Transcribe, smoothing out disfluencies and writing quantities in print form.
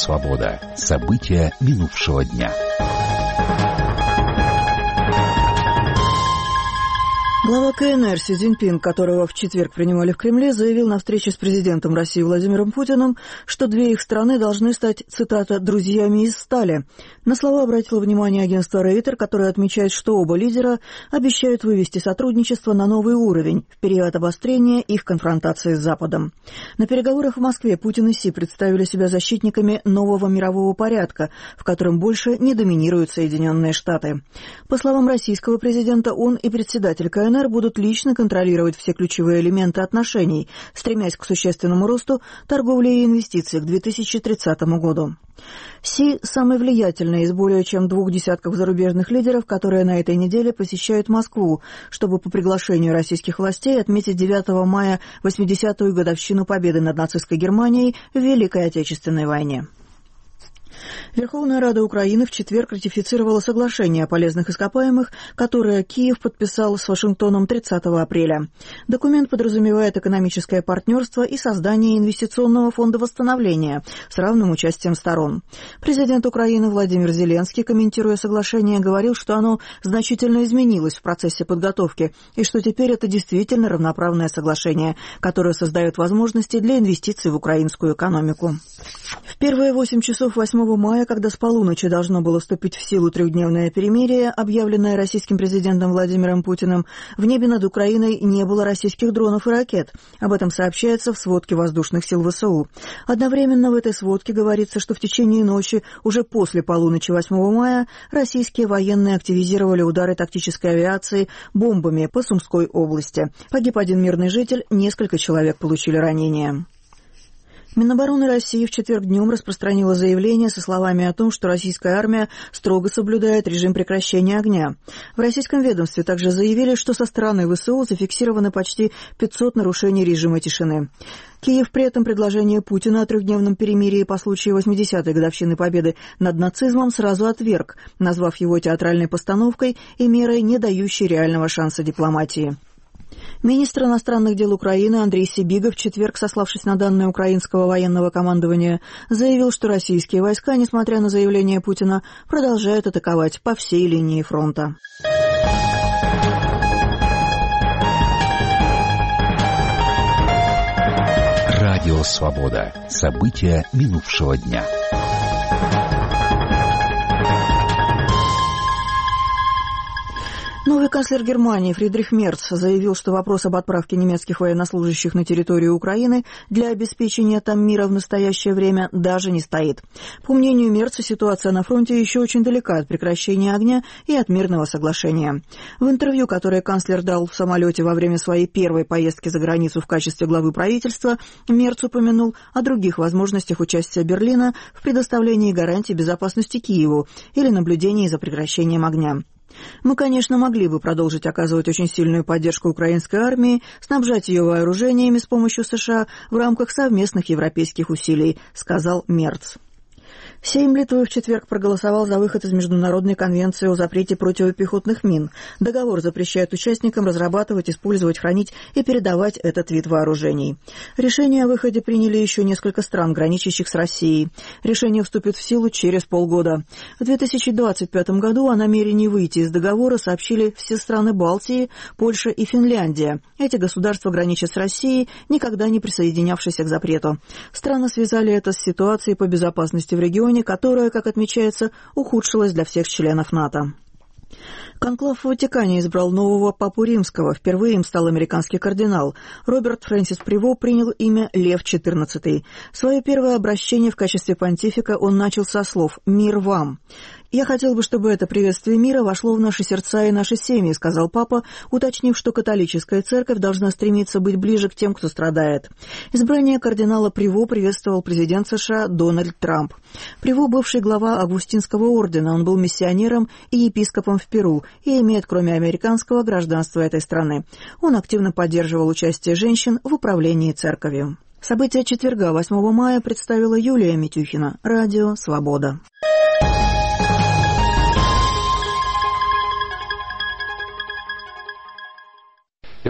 «Свобода». События минувшего дня. Глава КНР Си Цзиньпин, которого в четверг принимали в Кремле, заявил на встрече с президентом России Владимиром Путиным, что две их страны должны стать, цитата, «друзьями из стали». На слова обратило внимание агентство Рейтер, которое отмечает, что оба лидера обещают вывести сотрудничество на новый уровень в период обострения их конфронтации с Западом. На переговорах в Москве Путин и Си представили себя защитниками нового мирового порядка, в котором больше не доминируют Соединенные Штаты. По словам российского президента, он и председатель КНР будут лично контролировать все ключевые элементы отношений, стремясь к существенному росту торговли и инвестиций к 2030 году. Си – самый влиятельный из более чем 2 десятков зарубежных лидеров, которые на этой неделе посещают Москву, чтобы по приглашению российских властей отметить 9 мая 80-ю годовщину победы над нацистской Германией в Великой Отечественной войне. Верховная Рада Украины в четверг ратифицировала соглашение о полезных ископаемых, которое Киев подписал с Вашингтоном 30 апреля. Документ подразумевает экономическое партнерство и создание инвестиционного фонда восстановления с равным участием сторон. Президент Украины Владимир Зеленский, комментируя соглашение, говорил, что оно значительно изменилось в процессе подготовки и что теперь это действительно равноправное соглашение, которое создает возможности для инвестиций в украинскую экономику. В первые 8 часов 8 мая, когда с полуночи должно было вступить в силу 3-дневное перемирие, объявленное российским президентом Владимиром Путиным, в небе над Украиной не было российских дронов и ракет. Об этом сообщается в сводке воздушных сил ВСУ. Одновременно в этой сводке говорится, что в течение ночи, уже после полуночи 8 мая, российские военные активизировали удары тактической авиации бомбами по Сумской области. Погиб 1 мирный житель, несколько человек получили ранения. Минобороны России в четверг днем распространила заявление со словами о том, что российская армия строго соблюдает режим прекращения огня. В российском ведомстве также заявили, что со стороны ВСУ зафиксировано почти 500 нарушений режима тишины. Киев при этом предложение Путина о 3-дневном перемирии по случаю 80-й годовщины победы над нацизмом сразу отверг, назвав его театральной постановкой и мерой, не дающей реального шанса дипломатии. Министр иностранных дел Украины Андрей Сибига в четверг, сославшись на данные украинского военного командования, заявил, что российские войска, несмотря на заявление Путина, продолжают атаковать по всей линии фронта. Радио «Свобода». События минувшего дня. Новый канцлер Германии Фридрих Мерц заявил, что вопрос об отправке немецких военнослужащих на территорию Украины для обеспечения там мира в настоящее время даже не стоит. По мнению Мерца, ситуация на фронте еще очень далека от прекращения огня и от мирного соглашения. В интервью, которое канцлер дал в самолете во время своей первой поездки за границу в качестве главы правительства, Мерц упомянул о других возможностях участия Берлина в предоставлении гарантий безопасности Киеву или наблюдении за прекращением огня. «Мы, конечно, могли бы продолжить оказывать очень сильную поддержку украинской армии, снабжать ее вооружениями с помощью США в рамках совместных европейских усилий», — сказал Мерц. Сейм Литвы в четверг проголосовал за выход из Международной конвенции о запрете противопехотных мин. Договор запрещает участникам разрабатывать, использовать, хранить и передавать этот вид вооружений. Решение о выходе приняли еще несколько стран, граничащих с Россией. Решение вступит в силу через полгода. В 2025 году о намерении выйти из договора сообщили все страны Балтии, Польша и Финляндия. Эти государства граничат с Россией, никогда не присоединявшейся к запрету. Страны связали это с ситуацией по безопасности в регионе, которая, как отмечается, ухудшилась для всех членов НАТО. Конклав в Ватикане избрал нового папу римского. Впервые им стал американский кардинал. Роберт Фрэнсис Приво принял имя Лев XIV. Свое первое обращение в качестве понтифика он начал со слов «Мир вам». «Я хотел бы, чтобы это приветствие мира вошло в наши сердца и наши семьи», — сказал папа, уточнив, что католическая церковь должна стремиться быть ближе к тем, кто страдает. Избрание кардинала Приво приветствовал президент США Дональд Трамп. Приво — бывший глава Августинского ордена, он был миссионером и епископом в Перу и имеет, кроме американского, гражданство этой страны. Он активно поддерживал участие женщин в управлении церковью. События четверга, 8 мая, представила Юлия Митюхина. Радио «Свобода».